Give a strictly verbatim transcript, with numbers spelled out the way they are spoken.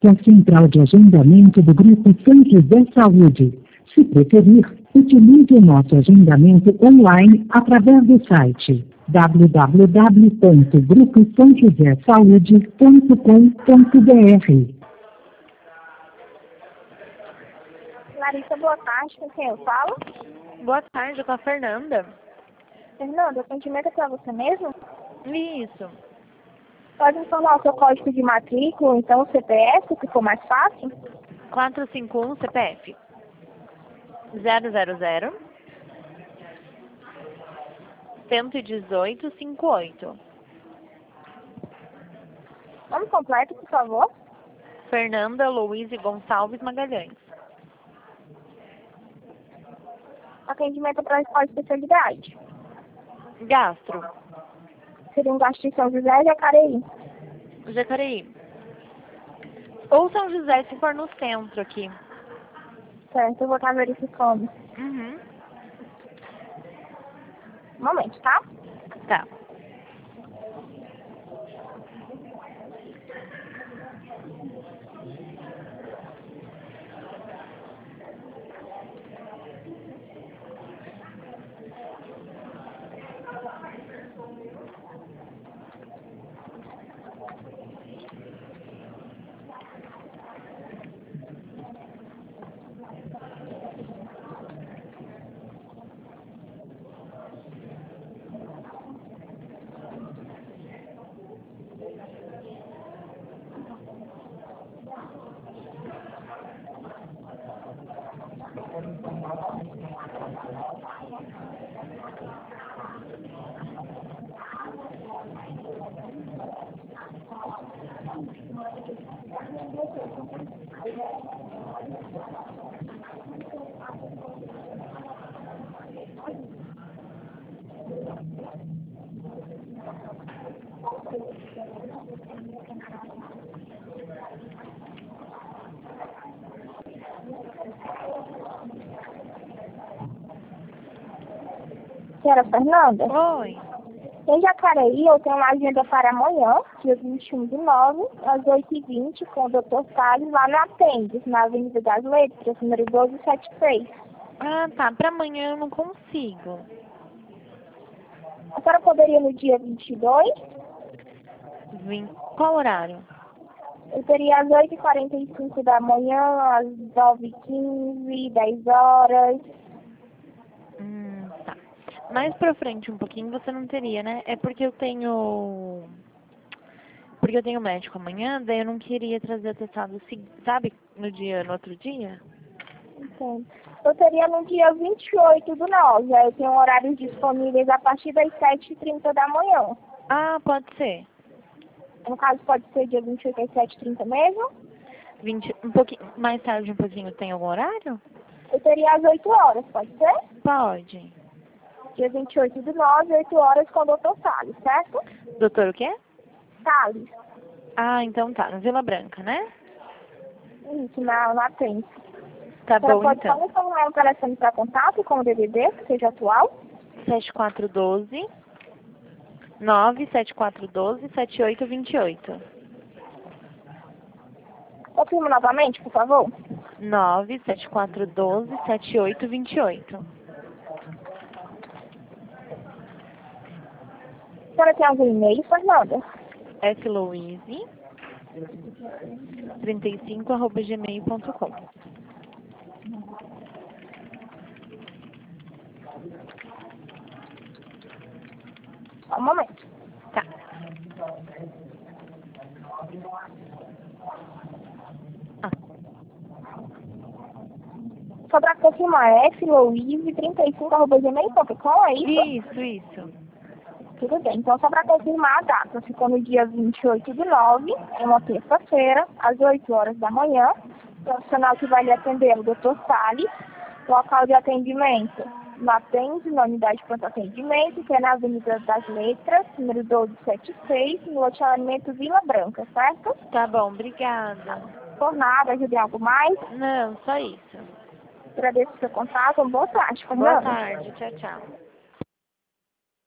a central de agendamento do Grupo São José Saúde. Se preferir, utilize o nosso agendamento online através do site w w w ponto grupo são josé saúde ponto com ponto b r. Larissa, boa tarde. Com quem eu falo? Boa tarde, com a Fernanda. Fernanda, atendimento é para você mesmo? Isso. Pode informar o seu código de matrícula, então o C P F, se for mais fácil? quatro cinco um C P F. zero zero zero. cento e dezoito, cinquenta e oito. Nome completo, por favor. Fernanda Luiz Gonçalves Magalhães. Atendimento para qual especialidade? Gastro. Seria um gastro em São José e Jacareí. Jacareí. Ou São José, se for no centro aqui. Certo, eu vou estar verificando. Uhum. Um momento, tá? Tá. Senhora Fernanda? Oi. Em Jacareí, eu tenho uma agenda para amanhã, dia vinte e um do nove, às oito e vinte, com o doutor Salles, lá na Atendes, na Avenida das Letras, número doze setenta e seis. Ah, tá. Pra amanhã eu não consigo. A senhora poderia no dia vinte e dois? Vim. Qual horário? Eu teria às oito e quarenta e cinco da manhã, às nove e quinze, dez horas. Hum, tá. Mais pra frente um pouquinho você não teria, né? É porque eu tenho... Porque eu tenho médico amanhã, daí eu não queria trazer atestado, sabe, no dia, no outro dia? Entendo. Eu teria no dia vinte e oito do nove, aí eu tenho horários disponíveis a partir das sete e trinta da manhã. Ah, pode ser. No caso, pode ser dia vinte e oito às sete e trinta mesmo? vinte, um pouquinho, mais tarde um pouquinho, tem algum horário? Eu teria às oito horas, pode ser? Pode. Dia vinte e oito do nove, oito horas com o doutor Salles, certo? Doutor o quê? Salles. Ah, então tá, no Vila Branca, né? Isso, na, na Atendes. Tá Você bom, pode então. só me informar um telefone para contato com o D D D, que seja atual? sete quatro um dois, nove sete quatro um dois, sete oito dois oito. Confirma novamente, por favor. nove sete quatro um dois, sete oito dois oito. A senhora tem algum e-mail, Fernanda? flouise trinta e cinco arroba gmail ponto com. Só um momento. Tá. Ah. Só para confirmar, é flouise trinta e cinco arroba gmail ponto com, é isso? Isso, isso. Tudo bem, então só para confirmar a data, ficou no dia vinte e oito do nove, é uma terça-feira, às oito horas da manhã. O profissional que vai lhe atender é o doutor Salles, local de atendimento na Atendes, na unidade de pronto atendimento, que é na Avenida das Letras, número doze setenta e seis, no loteamento Vila Branca, certo? Tá bom, obrigada. Por nada, ajudei algo mais? Não, só isso. Agradeço o seu contato, boa tarde, Boa Fernanda. tarde, tchau, tchau.